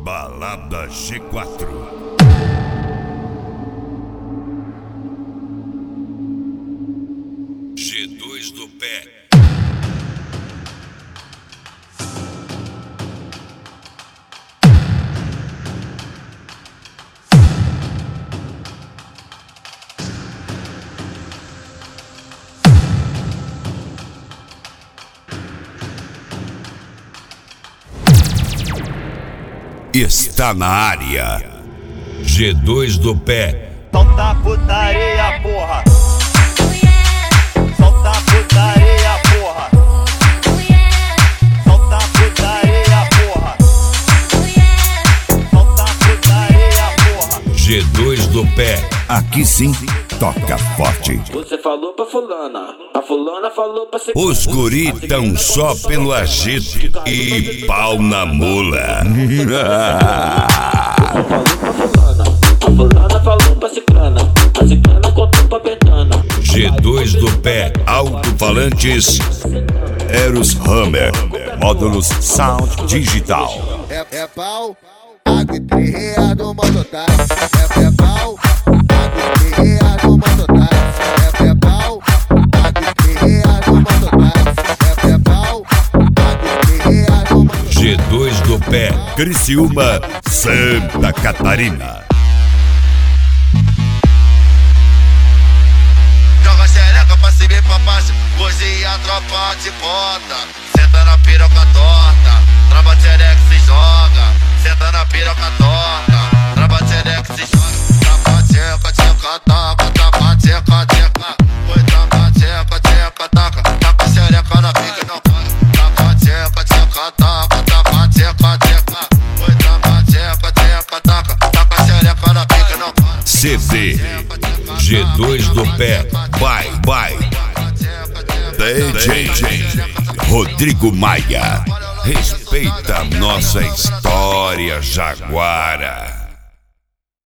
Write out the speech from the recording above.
Balada G4. G2 do pé. Está na área. G2 do pé. Solta a putaria, porra. Solta a putaria, porra. Solta a putaria, porra. Solta a putaria, porra. G2 do pé. Aqui sim, toca forte. Você falou pra fulana, a fulana falou pra ciclana. Os guri tão só pelo agito e pau na mula. Você falou pra fulana, a fulana falou pra ciclana, a ciclana contou pra betana. G2 do pé, alto-falantes, Eros Hammer, módulos Sound Digital. É pau, água e R$3 do mototáxi. É pau, água e R$3 do mototáxi. É pau, água e R$3 do mototáxi. É pau, água e R$3 do mototáxi. G2 do pé, Criciúma, Santa Catarina. Joga xereca pra cima e pra baixo, hoje a tropa de bota. Senta na piroca torta, trava xereca se joga. Senta na piroca torta, trava xereca se joga. Tapa tcheca, tcheca, taca, tapa tcheca, tcheca. Oi, tapa tcheca, tcheca, taca, taca xereca na pica não para. Tapa tcheca, tcheca, taca, tapa tcheca, tcheca. Oi, tapa tcheca, tcheca, taca, taca xereca na pica não para. CD, G2 do pé, vai. DJ Rodrigo Maia, respeita a nossa história jaguara.